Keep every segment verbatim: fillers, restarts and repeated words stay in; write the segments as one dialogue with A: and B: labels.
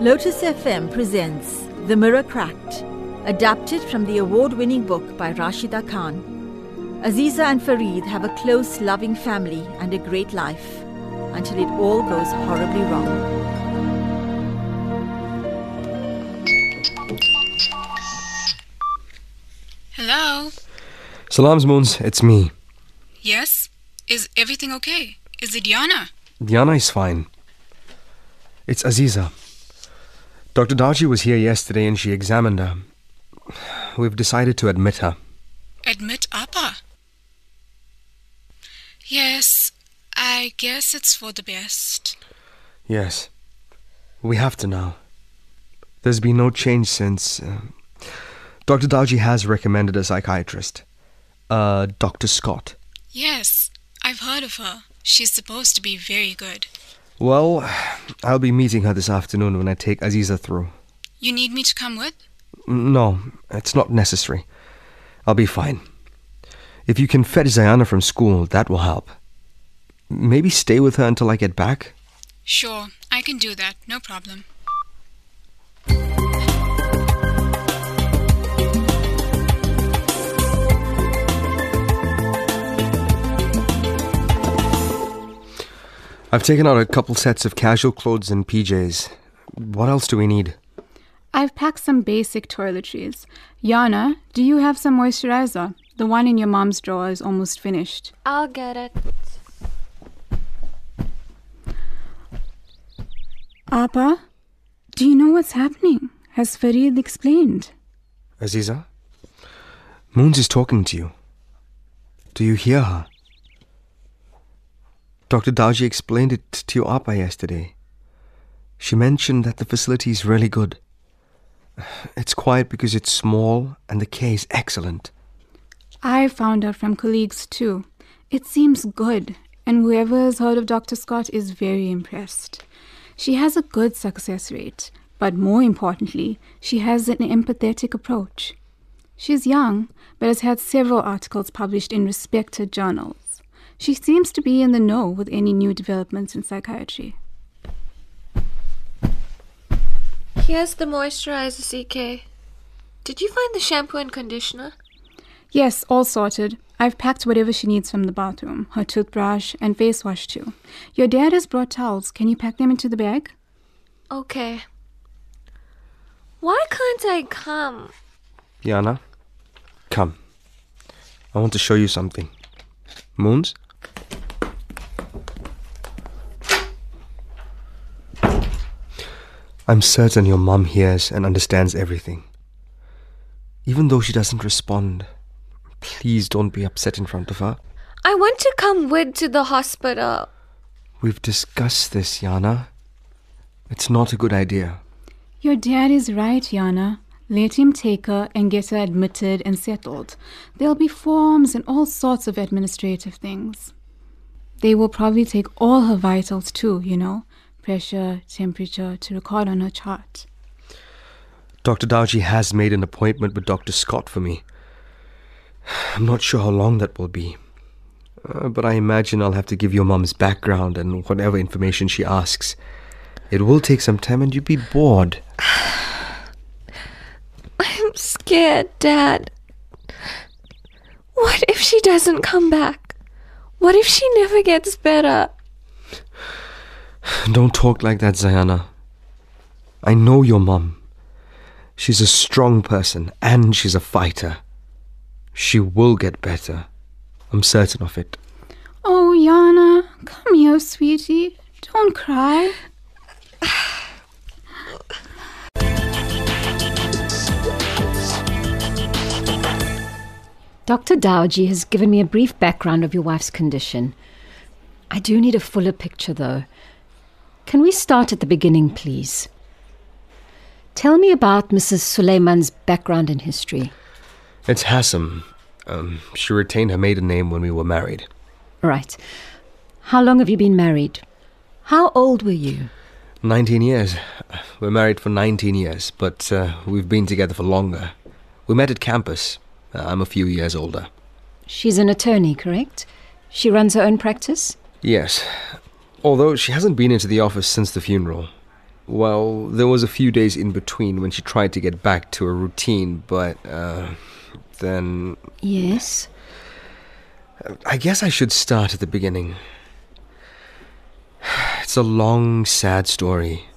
A: Lotus F M presents The Mirror Cracked, adapted from the award-winning book by Rashida Khan. Aziza and Fareed have a close, loving family and a great life, until it all goes horribly wrong.
B: Hello?
C: Salams, Moons. It's me.
B: Yes? Is everything okay? Is it Yana?
C: Yana is fine. It's Aziza. Doctor Darji was here yesterday and she examined her. We've decided to admit her.
B: Admit Appa? Yes, I guess it's for the best.
C: Yes. We have to now. There's been no change since... Uh, Doctor Darji has recommended a psychiatrist. Uh, Doctor Scott.
B: Yes, I've heard of her. She's supposed to be very good.
C: Well, I'll be meeting her this afternoon when I take Aziza through.
B: You need me to come with?
C: No, it's not necessary. I'll be fine. If you can fetch Zayana from school, that will help. Maybe stay with her until I get back?
B: Sure, I can do that. No problem.
C: I've taken out a couple sets of casual clothes and P Js. What else do we need?
D: I've packed some basic toiletries. Yana, do you have some moisturizer? The one in your mom's drawer is almost finished.
E: I'll get it.
D: Appa, do you know what's happening? Has Fareed explained?
C: Aziza? Moons is talking to you. Do you hear her? Doctor Darji explained it to your Appa yesterday. She mentioned that the facility is really good. It's quiet because it's small and the care is excellent.
D: I found out from colleagues too. It seems good, and whoever has heard of Doctor Scott is very impressed. She has a good success rate, but more importantly, she has an empathetic approach. She's young, but has had several articles published in respected journals. She seems to be in the know with any new developments in psychiatry.
E: Here's the moisturizer, C K. Did you find the shampoo and conditioner?
D: Yes, all sorted. I've packed whatever she needs from the bathroom, her toothbrush and face wash too. Your dad has brought towels. Can you pack them into the bag?
E: Okay. Why can't I come?
C: Yana, come. I want to show you something. Moons? I'm certain your mum hears and understands everything. Even though she doesn't respond, please don't be upset in front of her.
E: I want to come with to the hospital.
C: We've discussed this, Yana. It's not a good idea.
D: Your dad is right, Yana. Let him take her and get her admitted and settled. There'll be forms and all sorts of administrative things. They will probably take all her vitals too, you know. Pressure, temperature, to record on her chart.
C: Doctor Darji has made an appointment with Doctor Scott for me. I'm not sure how long that will be. Uh, but I imagine I'll have to give your mum's background and whatever information she asks. It will take some time and you'd be bored.
E: I'm scared, Dad. What if she doesn't come back? What if she never gets better?
C: Don't talk like that, Zayana. I know your mum. She's a strong person and she's a fighter. She will get better. I'm certain of it.
D: Oh, Yana, come here, sweetie. Don't cry.
F: Doctor Dowji has given me a brief background of your wife's condition. I do need a fuller picture, though. Can we start at the beginning, please? Tell me about Missus Suleiman's background and history.
C: It's Hassam. Um, she retained her maiden name when we were married.
F: Right. How long have you been married? How old were you?
C: Nineteen years. We're married for nineteen years, but uh, we've been together for longer. We met at campus. Uh, I'm a few years older.
F: She's an attorney, correct? She runs her own practice?
C: Yes. Although she hasn't been into the office since the funeral. Well, there was a few days in between when she tried to get back to a routine, but uh, then...
F: Yes?
C: I guess I should start at the beginning. It's a long, sad story.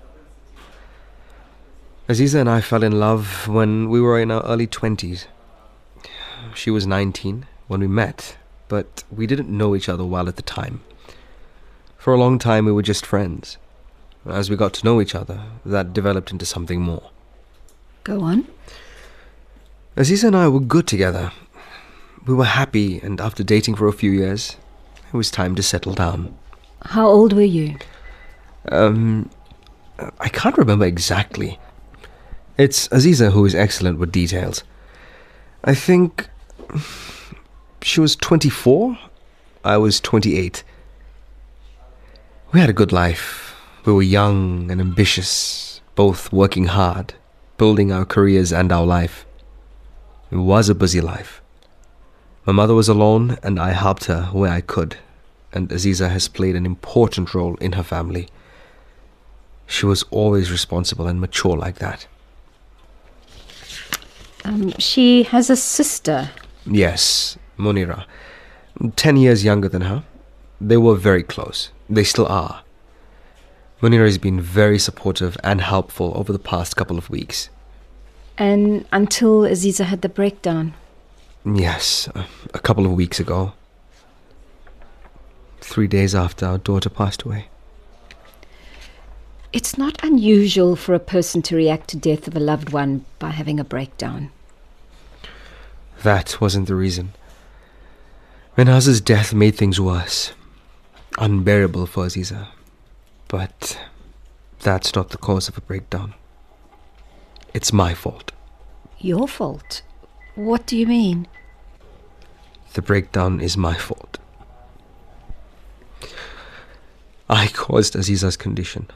C: Aziza and I fell in love when we were in our early twenties. She was nineteen when we met, but we didn't know each other well at the time. For a long time, we were just friends. As we got to know each other, that developed into something more.
F: Go on.
C: Aziza and I were good together. We were happy, and after dating for a few years, it was time to settle down.
F: How old were you?
C: Um, I can't remember exactly. It's Aziza who is excellent with details. I think she was twenty-four. I was twenty-eight. We had a good life. We were young and ambitious, both working hard, building our careers and our life. It was a busy life. My mother was alone, and I helped her where I could, and Aziza has played an important role in her family. She was always responsible and mature like that.
F: Um, she has a sister.
C: Yes, Munira. Ten years younger than her. They were very close. They still are. Munira has been very supportive and helpful over the past couple of weeks.
F: And until Aziza had the breakdown?
C: Yes, a, a couple of weeks ago. Three days after our daughter passed away.
F: It's not unusual for a person to react to death of a loved one by having a breakdown.
C: That wasn't the reason. Minhaz's death made things worse. Unbearable for Aziza. But that's not the cause of a breakdown. It's my fault.
F: Your fault? What do you mean?
C: The breakdown is my fault. I caused Aziza's condition.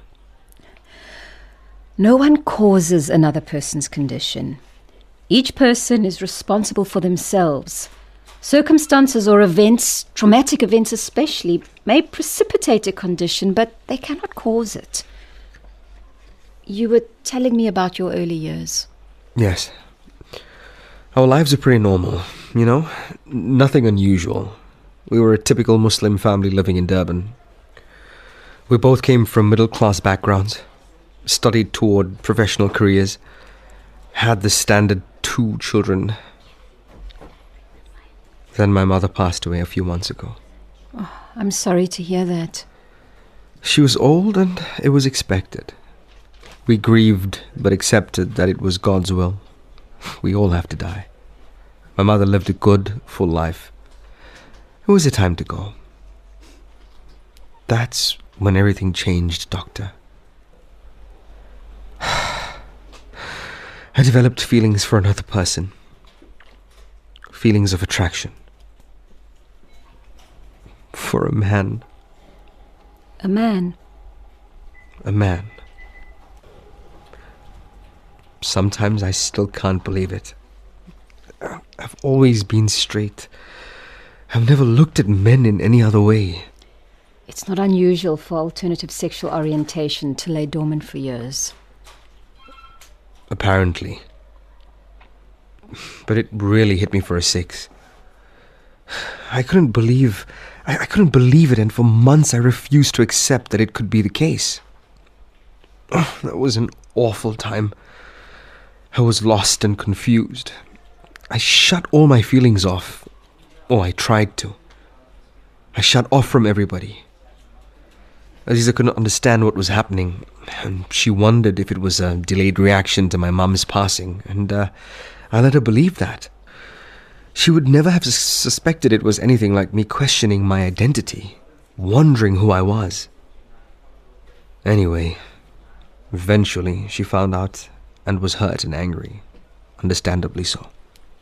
F: No one causes another person's condition. Each person is responsible for themselves. Circumstances or events, traumatic events especially, may precipitate a condition, but they cannot cause it. You were telling me about your early years.
C: Yes. Our lives are pretty normal, you know? Nothing unusual. We were a typical Muslim family living in Durban. We both came from middle-class backgrounds, studied toward professional careers, had the standard two children. Then my mother passed away a few months ago.
F: Oh, I'm sorry to hear that.
C: She was old and it was expected. We grieved but accepted that it was God's will. We all have to die. My mother lived a good, full life. It was a time to go. That's when everything changed, Doctor. I developed feelings for another person. Feelings of attraction. For a man.
F: A man?
C: A man. Sometimes I still can't believe it. I've always been straight. I've never looked at men in any other way.
F: It's not unusual for alternative sexual orientation to lay dormant for years.
C: Apparently. But it really hit me for a six. I couldn't believe... I, I couldn't believe it, and for months I refused to accept that it could be the case. Oh, that was an awful time. I was lost and confused. I shut all my feelings off. Oh, I tried to. I shut off from everybody. Aziza couldn't understand what was happening, and she wondered if it was a delayed reaction to my mum's passing, and uh, I let her believe that. She would never have suspected it was anything like me questioning my identity, wondering who I was. Anyway, eventually she found out and was hurt and angry, understandably so.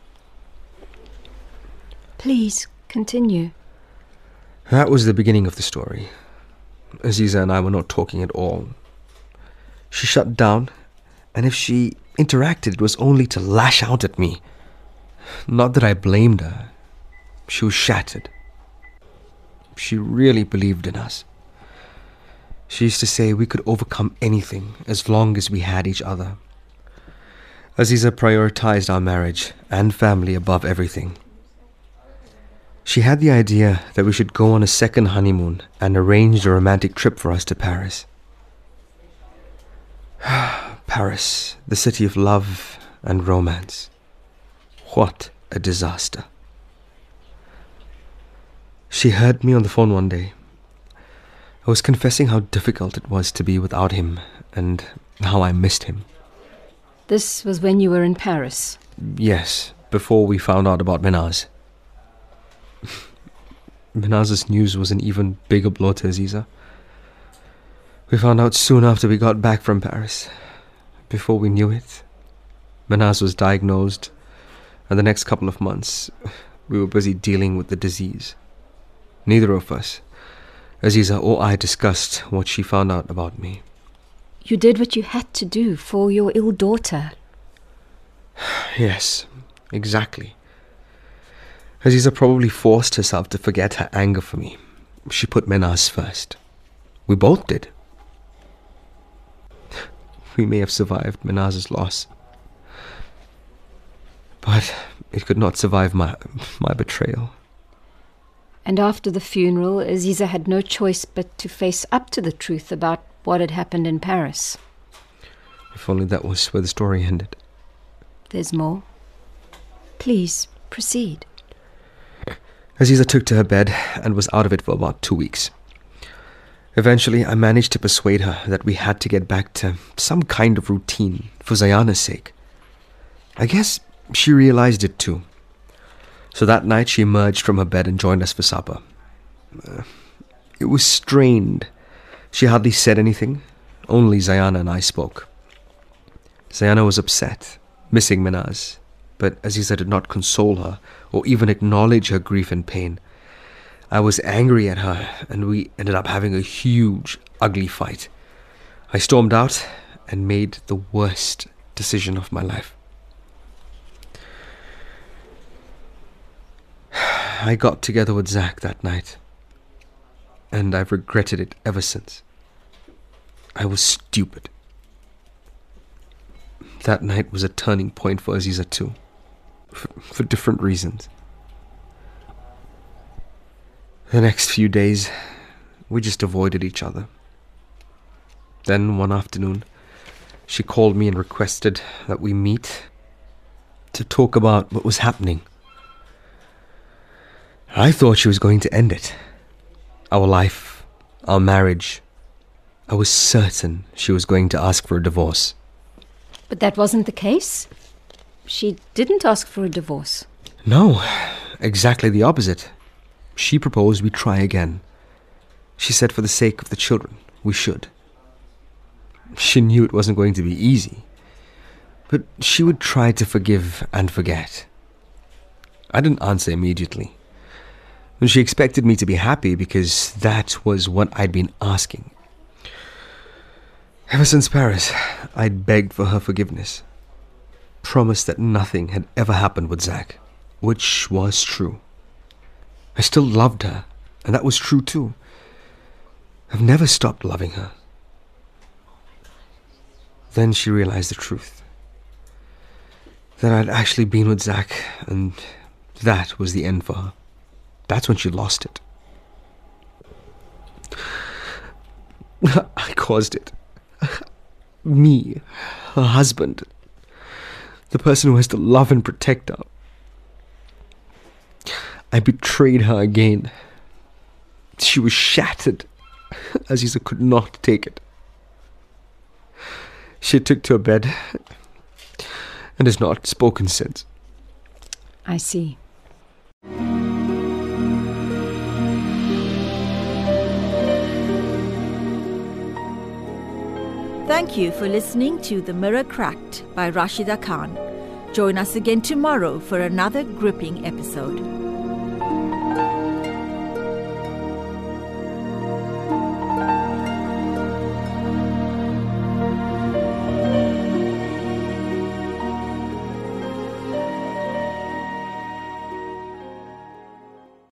F: Please, continue.
C: That was the beginning of the story. Aziza and I were not talking at all. She shut down, and if she interacted, it was only to lash out at me. Not that I blamed her. She was shattered. She really believed in us. She used to say we could overcome anything as long as we had each other. Aziza prioritized our marriage and family above everything. She had the idea that we should go on a second honeymoon and arranged a romantic trip for us to Paris. Paris, the city of love and romance. What a disaster. She heard me on the phone one day. I was confessing how difficult it was to be without him and how I missed him.
F: This was when you were in Paris?
C: Yes, before we found out about Minaz. Minaz's news was an even bigger blow to Aziza. We found out soon after we got back from Paris. Before we knew it, Minaz was diagnosed, and the next couple of months, we were busy dealing with the disease. Neither of us, Aziza or I, discussed what she found out about me.
F: You did what you had to do for your ill daughter.
C: Yes, exactly. Aziza probably forced herself to forget her anger for me. She put Minaz first. We both did. We may have survived Minaz's loss, but it could not survive my my betrayal.
F: And after the funeral, Aziza had no choice but to face up to the truth about what had happened in Paris.
C: If only that was where the story ended.
F: There's more. Please, proceed.
C: Aziza took to her bed and was out of it for about two weeks. Eventually, I managed to persuade her that we had to get back to some kind of routine for Zayana's sake. I guess she realized it too. So that night she emerged from her bed and joined us for supper. Uh, it was strained. She hardly said anything. Only Zayana and I spoke. Zayana was upset, missing Minaz, but Aziza did not console her or even acknowledge her grief and pain. I was angry at her, and we ended up having a huge, ugly fight. I stormed out and made the worst decision of my life. I got together with Zach that night, and I've regretted it ever since. I was stupid. That night was a turning point for Aziza too, for, for different reasons. The next few days, we just avoided each other. Then one afternoon, she called me and requested that we meet to talk about what was happening. I thought she was going to end it. Our life, our marriage. I was certain she was going to ask for a divorce.
F: But that wasn't the case. She didn't ask for a divorce.
C: No, exactly the opposite. She proposed we try again. She said for the sake of the children, we should. She knew it wasn't going to be easy, but she would try to forgive and forget. I didn't answer immediately. She expected me to be happy because that was what I'd been asking. Ever since Paris, I'd begged for her forgiveness, promised that nothing had ever happened with Zach, which was true. I still loved her, and that was true too. I've never stopped loving her. Then she realized the truth. That I'd actually been with Zach, and that was the end for her. That's when she lost it. I caused it. Me, her husband, the person who has to love and protect her. I betrayed her again. She was shattered. Aziza could not take it. She took to her bed and has not spoken since.
F: I see.
A: Thank you for listening to The Mirror Cracked by Rashida Khan. Join us again tomorrow for another gripping episode.